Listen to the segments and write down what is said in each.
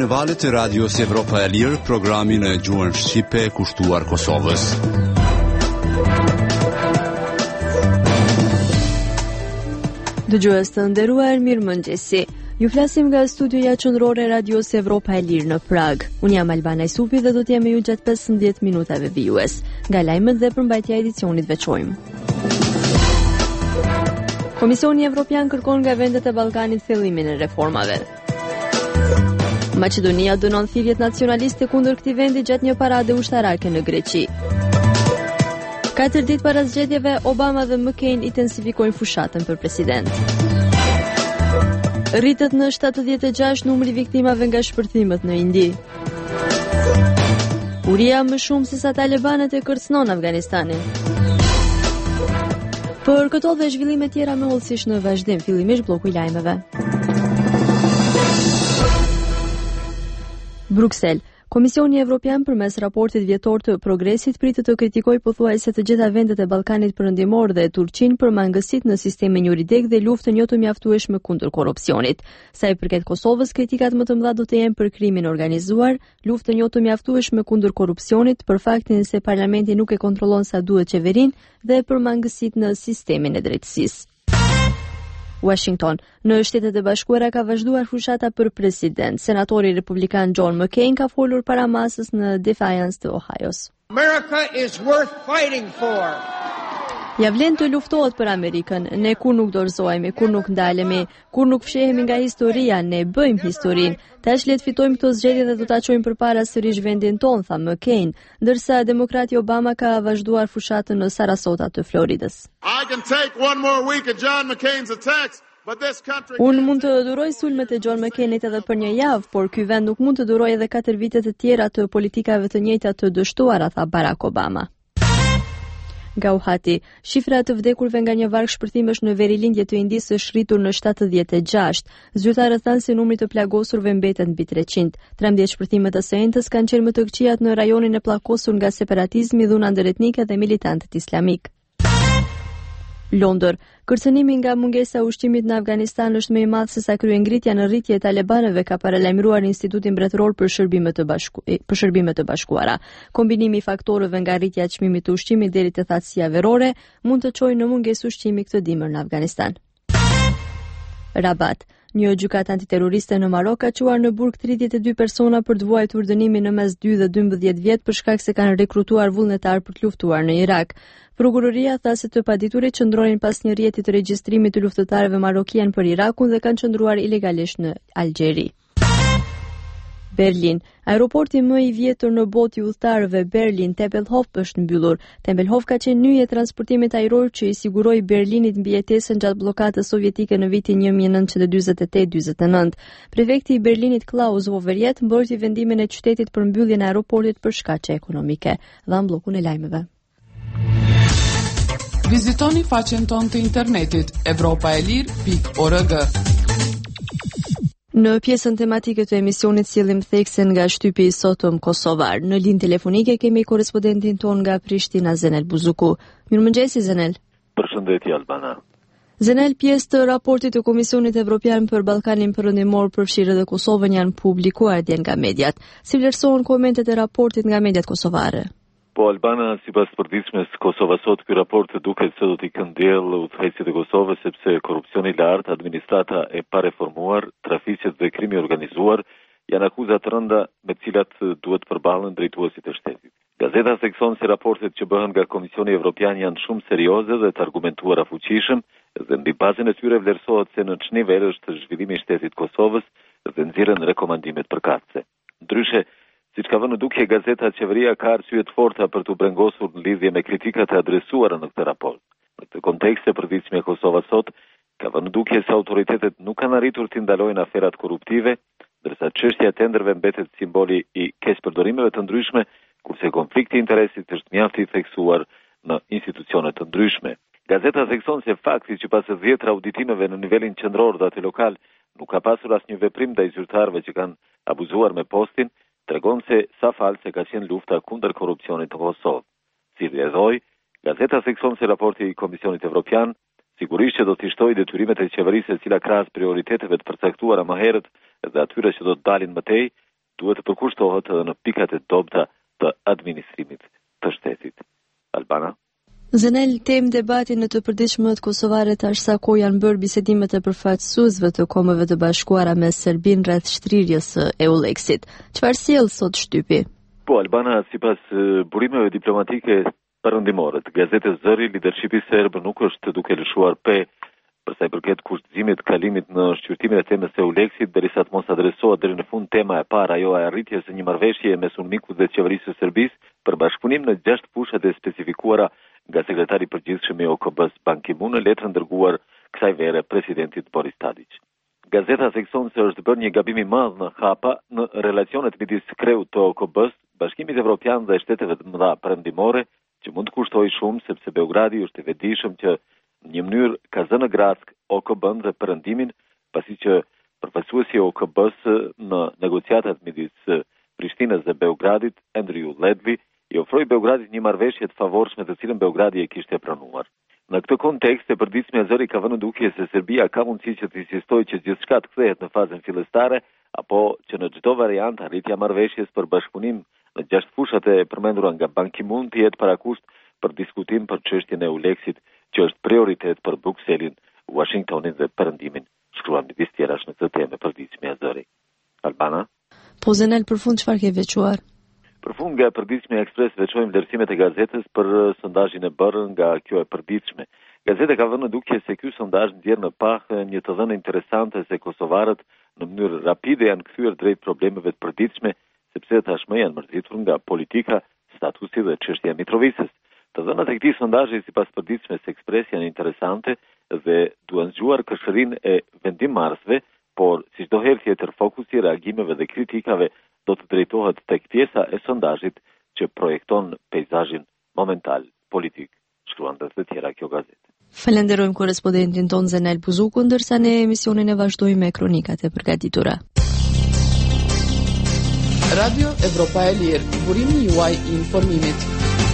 në valët e Radios Evropa e Lirë, programin e gjuhën shqipe kushtuar Kosovës. Dëgjues të nderuar, mirëmëngjesi. Ju flasim nga studioja qendrore e Radios Evropa e Lirë në Prag. Unë jam Albana Isupi dhe do të jem me ju gjatë 15 minutave vijues. Nga lajmet dhe përmbajtja e edicionit veçojmë. Komisioni Evropian kërkon nga vendet e Ballkanit fillimin e reformave. Maqedonia dënon thirrjet nacionaliste kundër këtij vendi gjatë një parade ushtarake në Greqi. 4 ditë para zgjedhjeve, Obama dhe McCain intensifikojnë fushatën për president. Rritet në 76 numri viktimave nga shpërthimet në Indi. Uria më shumë se sa talibanët e kërcënon Afganistanin. Për këto dhe zhvillime tjera me hollësisht në vazhdim, fillimisht bloku i lajmeve. Bruksel. Komisioni Evropian përmes raportit vjetor të progresit pritet të kritikojë pothuajse të gjitha vendet e Ballkanit Perëndimor dhe Turqinë për mangësitë në sistemin juridik dhe luftën jo të mjaftueshme kundër korrupsionit. Sa i përket Kosovës, kritikat më të mëdha do të jenë për krimin organizuar, luftën jo të mjaftueshme kundër korrupsionit, për faktin se parlamenti nuk e kontrollon sa duhet qeverinë dhe për mangësitë në sistemin e drejtësisë. Washington. Në Shtetet e Bashkuara ka vazhduar fushata për president. Senatori republikan John McCain ka folur para masës në Defiance të Ohios. America is worth fighting for. Ja vlen të luftohet për Amerikën. Ne kur nuk dorëzohemi, kur nuk ndalemi, kur nuk fshehemi nga historia, ne bëjmë historinë. Tash le të fitojmë këto zgjedhje dhe do ta çojmë përpara sërish vendin ton, tha McCain, ndërsa demokrati Obama ka vazhduar fushatën në Sarasota të Floridës. Unë mund të duroj sulmet e John McCainit edhe për një javë, por ky vend nuk mund të duroj edhe 4 vite të tjera të politikave të njëjta të dështuara, tha Barack Obama. Gauhati. Shifra të vdekurve nga një varg shpërthimesh në verilindje të Indisë është rritur në 76. Zyrtarët thanë se numri të plagosurve mbetet mbi 300. 13 shpërthime të së ejtës kanë qenë më të këqijat në rajonin e pllakosur nga separatizmi, dhuna ndëretnike dhe militantët islamik. Londër. Kërcënimi nga mungesa e ushqimit në Afganistan është më i madh se sa kryengritja në rritje e talibanëve, ka paralajmëruar Instituti Mbretëror për Shërbime të Bashkuara. Kombinimi i faktorëve nga rritja e çmimit të ushqimit deri te thatësia verore mund të çojë në mungesë ushqimi këtë dimër në Afganistan. Rabat. Një gjykatë antiterroriste në Marok ka çuar në burg 32 persona për të vuajtur dënimin në mes 2 dhe 12 vjet për shkak se kanë rekrutuar vullnetar për të luftuar në Irak. Prokuroria tha se të paditurit qëndronin pas një rjeti të regjistrimit të luftëtarëve marokian për Irakun dhe kanë qëndruar ilegalisht në Algjeri. Berlin. Aeroporti më i vjetër në botë i udhëtarëve Berlin Tempelhof është mbyllur. Tempelhof ka qenë nyje transportimit ajror që i siguroi Berlinit mbijetesën gjatë bllokadës sovjetike në vitin 1948-49. Prefekti i Berlinit Klaus Wowerjet mbrojti vendimin e qytetit për mbylljen e aeroportit për shkaqe ekonomike. Dha bllokun e lajmeve. Vizitoni faqen tonë të internetit europaelir.org. Në pjesën tematike të emisionit sillim theksen nga shtypi i sotëm kosovar. Në linjë telefonike kemi korrespondentin ton nga Prishtina, Zenel Buzuku. Mirëmëngjesi Zenel. Përshëndetje Albana. Zenel, pjesë të raportit të Komisionit Evropian për Ballkanin Perëndimor përfshirë edhe Kosovën janë publikuar dje nga mediat. Si vlerësohen komentet e raportit nga mediat kosovare? Po Albana, sipas përditshmes Kosova sot, ky raport duket se do t'i këndjellë udhëheqësit e Kosovës sepse korrupsioni i lartë, administrata e pareformuar, trafiqet dhe krimi organizuar janë akuza të rënda me të cilat duhet përballen drejtuesit e shtetit. Gazeta thekson se raportet që bëhen nga Komisioni Evropian janë shumë serioze dhe të argumentuara fuqishëm dhe mbi bazën e tyre vlerësohet se në ç'nivel është zhvillimi i shtetit Kosovës dhe nxirren rekomandimet përkatëse. Ndryshe, siç ka vënë dukje gazeta, qeveria ka arsye të forta për të brengosur në lidhje me kritikat e adresuara në këtë raport. Në këtë kontekst e përditshme e Kosova sot, ka vënë dukje se autoritetet nuk kanë arritur të ndalojnë aferat korruptive, ndërsa çështja e tenderëve mbetet simboli i keqpërdorimeve të ndryshme, kurse konflikti i interesit është mjaft i theksuar në institucione të ndryshme. Gazeta thekson se fakti që pas 10 auditimeve në nivelin qendror dhe atë lokal nuk ka pasur asnjë veprim ndaj zyrtarëve që kanë abuzuar me postin, tregon se sa false ka qenë lufta kundër korrupsionit në Kosovë. Si vlerësoi, gazeta thekson se raporti i Komisionit Evropian sigurisht që do të shtojë detyrimet e qeverisë e cila krahas prioriteteve të përcaktuara më herët dhe atyre që do të dalin më tej, duhet të përkushtohet edhe në pikat e dobta të administrimit të shtetit. Albana? Zenel, tem debatin në të përditshmet kosovare tash sa kohë janë bërë bisedimet e përfaqësuesve të Kombeve të Bashkuara me Serbinë rreth shtrirjes së EULEX-it. Çfarë sjell sot shtypi? Po, Albana, sipas burimeve diplomatike perëndimore të gazetës Zëri, lidershipi serb nuk është duke lëshuar për sa i përket kushtëzimit kalimit në shqyrtimin e temës së EULEX-it, derisa të mos adresohet deri në fund tema e parë, ajo e arritjes së një marrëveshje mes Unmikut dhe qeverisë së Serbisë për bashkëpunim në 6 fushat e specifikuara nga sekretari i përgjithshëm i OKB-s Ban Ki-moon në letrën dërguar kësaj vere presidentit Boris Tadić. Gazeta thekson se është bërë një gabim i madh në hapa në relacionet midis kreut të OKB-s, Bashkimit Evropian dhe shteteve të mëdha perëndimore, që mund të kushtojë shumë sepse Beogradi është i vetëdijshëm që në një mënyrë ka zënë grask OKB-n dhe perëndimin, pasi që përfaqësuesi i OKB-s në negociatat midis Prishtinës dhe Beogradit, Andrew Ledvi, i ofroi Beogradit një marrëveshje të favorshme të cilën Beogradi e kishte pranuar. Në këtë kontekst, e përditshme e Zëri ka vënë dukje se Serbia ka mundësi që të insistojë që gjithçka të kthehet në fazën fillestare, apo që në çdo variant arritja e marrëveshjes për bashkëpunim në 6 fushat e përmendura nga Ban Ki-moon të jetë parakusht për diskutim për çështjen e EULEX-it, që është prioritet për Brukselin, Washingtonin dhe perëndimin, shkruan midis tjerash në këtë temë përditshme e Zëri. Albana? Po Zenel, për fund çfarë ke veçuar? Për fund nga përditshme Ekspres veçojmë vlerësimet e gazetës për sondazhin e bërë nga kjo e përditshme. Gazeta ka vënë dukje se ky sondazh ndjen në pahë një të dhënë interesante se kosovarët në mënyrë rapide janë kthyer drejt problemeve të përditshme, sepse tashmë janë mërzitur nga politika, statusi dhe çështja e Mitrovicës. Të dhënat e këtij sondazhi sipas përditshmes Ekspres janë interesante dhe duan zgjuar këshërinë e vendimmarrësve, por si çdo herë tjetër fokusi i reagimeve dhe kritikave do të drejtohet tek pjesa e sondazhit që projekton peizazhin momental politik, shkruan dhe të tjera kjo gazetë. Falenderojmë korrespondentin ton Zenel Buzuku, ndërsa ne emisionin e vazhdojmë me kronikat e përgatitura. Radio Evropa e Lirë, burimi juaj i informimit.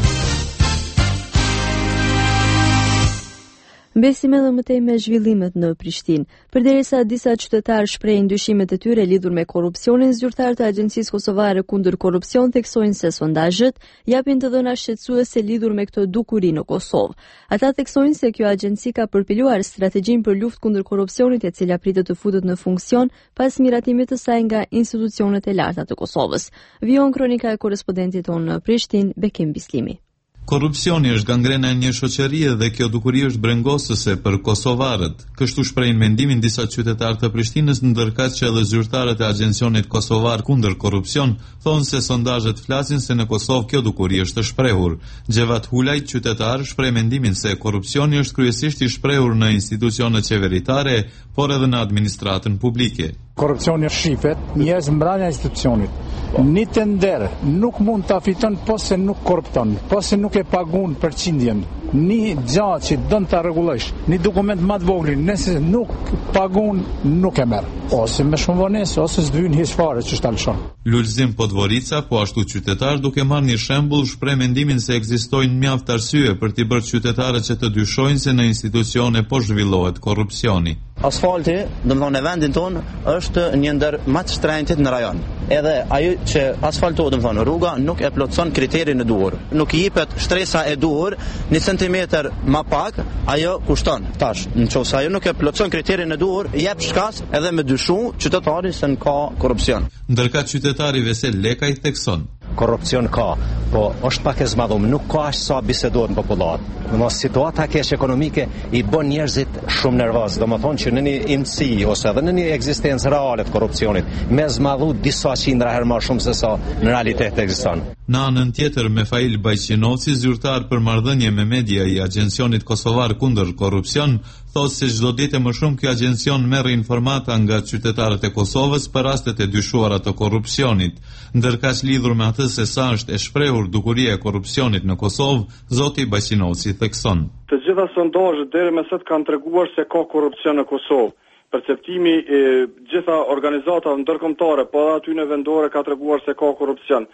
Mbesim edhe më tej me zhvillimet në Prishtinë. Përderisa disa qytetarë shprehin dyshimet e tyre lidhur me korrupsionin, zyrtarët e Agjencisë Kosovare kundër korrupsion theksojnë se sondazhet japin të dhëna shqetësuese lidhur me këtë dukuri në Kosovë. Ata theksojnë se kjo agjenci ka përpiluar strategjinë për luftë kundër korrupsionit, e cila pritet të futet në funksion pas miratimit të saj nga institucionet e larta të Kosovës. Vijon kronika e korrespondentit tonë në Prishtinë, Bekim Bislimi. Korrupsioni është gangrena e një shoqërie dhe kjo dukuri është brengosëse për kosovarët. Kështu shprehin mendimin disa qytetarë të Prishtinës, ndërkaq që edhe zyrtarët e Agjencionit Kosovar kundër korrupsion thonë se sondazhet flasin se në Kosovë kjo dukuri është e shprehur. Xhevat Hulaj, qytetar, shpreh mendimin se korrupsioni është kryesisht i shprehur në institucionet qeveritare, por edhe në administratën publike. Korrupsioni shifet njerëz mbrana institucionit. Një tender nuk mund ta fiton pse nuk korrupton, pse nuk e pagun përqindjen. Një gjatë që dënë ta rregullosh, një dokument më të vogël, nëse nuk pagun, nuk e merr. Ose me shumë vonesë, ose s'dyn hiç fare që ta lëshon. Lulzim Podgorica, po ashtu qytetar, duke marrë një shembull, shpreh mendimin se ekzistojnë mjaft arsye për t'i bërë qytetarët që të dyshojnë se në institucione po zhvillohet korrupsioni. Asfalti, domthonë, në vendin tonë është një ndër më të shtrenjtë në rajon. Edhe ajo që asfaltohet, domthonë, rruga nuk e plotson kriterin e duhur. Nuk i jepet shtresa e duhur, 1 centimetër më pak, ajo kushton. Tash, nëse ajo nuk e plotson kriterin e duhur, jep shkas edhe me dyshu qytetari se ka korrupsion. Ndërka qytetari Vesel Lekaj thekson: korrupsion ka, po është pak e zmadhum, nuk ka aq sa bisedohet në popullat. Mos situata keq ekonomike i bën njerëzit shumë nervoz, domethënë që në një imësi ose edhe në një ekzistencë reale të korrupsionit, me zmadhu disa qindra herë më shumë se sa në realitet ekziston. Në anën tjetër, Mefail Bajqinovci, zyrtar për marrëdhënie me media i Agjencionit Kosovar kundër korrupsion, thotë se çdo ditë më shumë ky agjencion merr informata nga qytetarët e Kosovës për rastet e dyshuara të korrupsionit. Ndërkaq lidhur me atë se sa është e shprehur dukuria e korrupsionit në Kosovë, zoti Bajqinovci thekson: të gjitha sondazhet deri më sot kanë treguar se ka korrupsion në Kosovë. Perceptimi e gjitha organizatave ndërkombëtare, po aty në vendore ka treguar se ka korrupsion.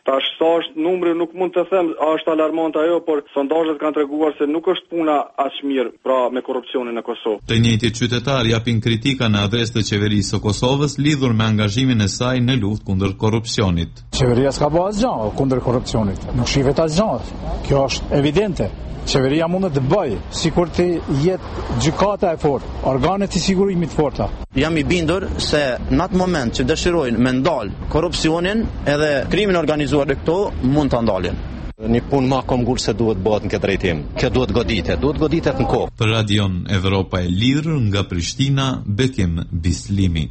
Tash sa është numri nuk mund të them është alarmante ajo, por sondazhet kanë treguar se nuk është puna aq mirë pra me korrupsionin në Kosovë. Të njëjtit qytetar japin kritika në adresë të qeverisë së Kosovës lidhur me angazhimin e saj në luftë kundër korrupsionit. Qeveria s'ka bërë asgjë kundër korrupsionit. Nuk shihet asgjë. Kjo është evidente. Qeveria mundet të bëjë, sikur të jetë gjykata e fortë, organet e sigurimit forta. Jam i bindur se në atë moment që dëshirojnë me ndalë korrupsionin edhe krimin organizuar dhe këto mund të ndalin. Një punë ma komgull se duhet bëhet në këtë drejtim. Kjo duhet goditet në kohë. Për Radion Evropa e Lirë nga Prishtina, Bekim Bislimi.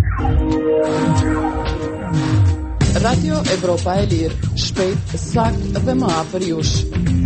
Radio Evropa e Lirë, shpejt, sakt dhe më afër jush.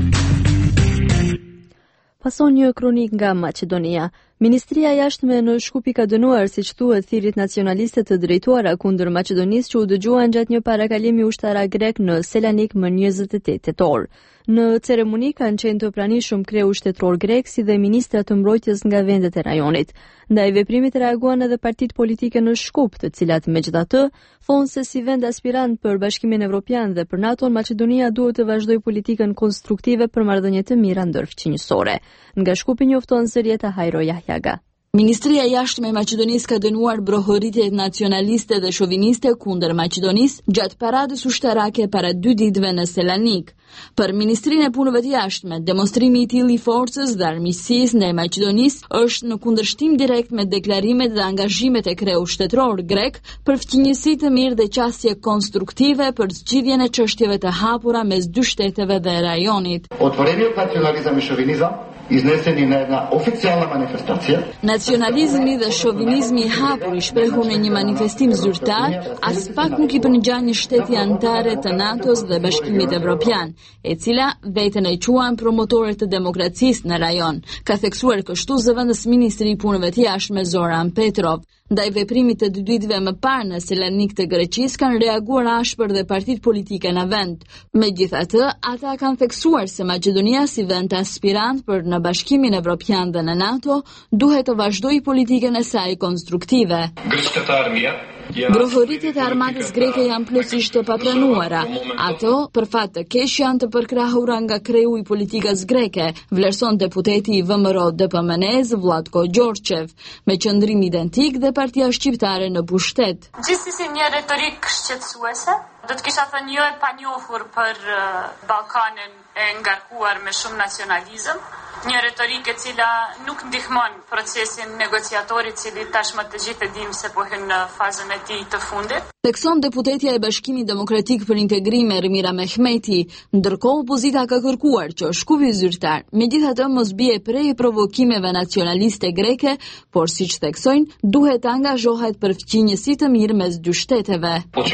Pason një kronik nga Maqedonia. Ministria e Jashtme në Shkupi ka dënuar, siç thuhet, thirrjet nacionaliste të drejtuara kundër Maqedonisë që u dëgjuan gjatë një parakalimi ushtarak grek në Selanik më 28 tetor. Në ceremoni kanë qenë të pranishëm kreu shtetëror grek si dhe ministra të mbrojtjes nga vendet e rajonit. Ndaj veprimit reaguan edhe partitë politike në Shkup, të cilat megjithatë thonë se si vend aspirant për Bashkimin Evropian dhe për NATO, Maqedonia duhet të vazhdojë politikën konstruktive për marrëdhënie të mira ndërfëqinjësore. Nga Shkupi njofton Zërieta Hajro Jahjaga. Ministria e Jashtme e Maqedonisë ka dënuar brohoritjet nacionaliste dhe shoviniste kundër Maqedonisë gjatë paradës ushtarake para 2 ditëve në Selanik. Për Ministrinë e Punëve të Jashtme, demonstrimi i tillë i forcës dhe armiqësisë ndaj Maqedonisë është në kundërshtim direkt me deklarimet dhe angazhimet e kreut shtetëror grek për fqinjësi të mirë dhe qasje konstruktive për zgjidhjen e çështjeve të hapura mes dy shteteve dhe rajonit. Otvoreniот nacionalizam i shovinizam izneseni na jedna oficijalna manifestacija. Nacionalizmi dhe shovinizmi i hapur i shprehur në një manifestim zyrtar, as pak nuk i përngjan një shteti anëtare të NATO-s dhe Bashkimit Evropian, e cila veten e quan promotore të demokracisë në rajon, ka theksuar kështu zëvendës ministri i punëve të jashtme Zoran Petrov. Ndaj veprimit të 2 ditëve më parë në Selanik të Greqisë kanë reaguar ashpër dhe partitë politike në vend. Megjithatë, ata kanë theksuar se Maqedonia si vend aspirant për në Bashkimin Evropian dhe në NATO duhet të vazhdojë politikën e saj konstruktive. Brohoritjet e armatës greke janë plotësisht të papranuara. Ato, për fat të keq, janë të përkrahura nga kreu i politikës greke, vlerëson deputeti i VMRO-DPMNE-s Vlatko Gjorçev, me qëndrim identik dhe Partia Shqiptare në pushtet. Gjithsesi një retorik shqetësuese, do të kisha thënë jo e panjohur për Ballkanin e ngarkuar me shumë nacionalizëm, një retorikë e cila nuk ndihmon procesin negociator i cili tashmë të gjithë e dimë se po hyn në fazën e tij të fundit. Thekson deputetja e Bashkimit Demokratik për Integrim Ermira Mehmeti, ndërkohë opozita ka kërkuar që Shkupi zyrtar megjithatë mos bie prej provokimeve nacionaliste greke, por siç theksojnë, duhet të angazhohet për fqinjësi të mirë mes dy shteteve.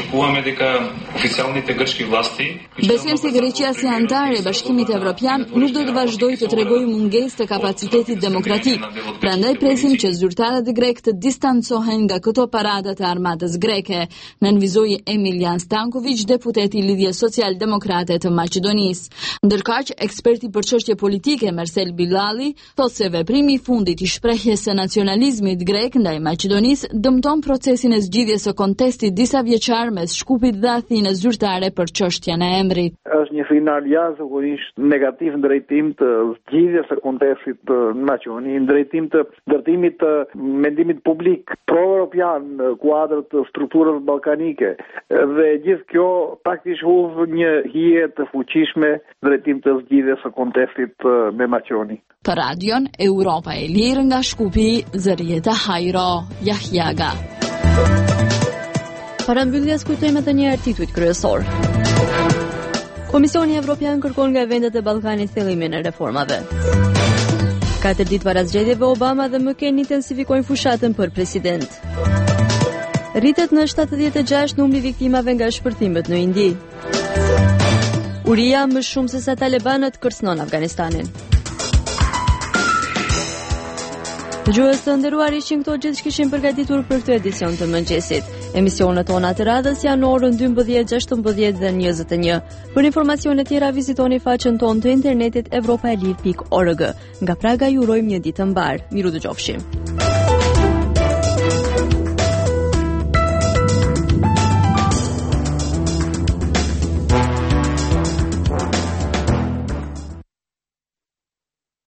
Besojmë se Greqia si anëtare e Bashkimit Evropian nuk do të vazhdojë të tregojë mungesë të kapacitetit demokratik. Prandaj presim që zyrtarët grek të distancohen nga këto parada të armatës greke, nënvizoi Emilian Stanković, deputeti i Lidhjes Social-Demokrate të Maqedonisë. Ndërkaq, eksperti për çështje politike Mersel Bilali thotë se veprimi i fundit i shprehjes së nacionalizmit grek ndaj Maqedonisë dëmton procesin e zgjidhjes së kontestit disa vjeçar mes Shkupit dhe Athinës zyrtare për çështjen e emrit. Është një final jashtëzakonisht negativ në drejtim të zgjidhjes së kontestit në Maqedoni, në drejtim të ndërtimit të mendimit publik pro-europian në kuadër të strukturës ballkanike, dhe gjithë kjo praktikisht hodh një hije të fuqishme në drejtim të zgjidhjes së kontestit me Maqedoni. Për Radion Europa e Lirë nga Shkupi, Zërieta Hajro Jahjaga. Para mbylljes kujtojmë edhe një herë titujt kryesor. Komisioni Evropian kërkon nga vendet e Ballkanit thellimin e reformave. 4 ditë para zgjedhjeve, Obama dhe McCain intensifikojnë fushatën për president. Rritet në 76 numri viktimave nga shpërthimet në Indi. Uria më shumë se sa talibanët kërcënon Afganistanin. Dëgjues të nderuar, ishin këto gjithë që kishim përgatitur për këtë edicion të mëngjesit. Emisionet tona të radhës janë në orën 12, 16 dhe 21. Për informacione tjera vizitoni faqen tonë të internetit europaelir.org. Nga Praga ju urojmë një ditë të mbar. Miru dëgjofshim.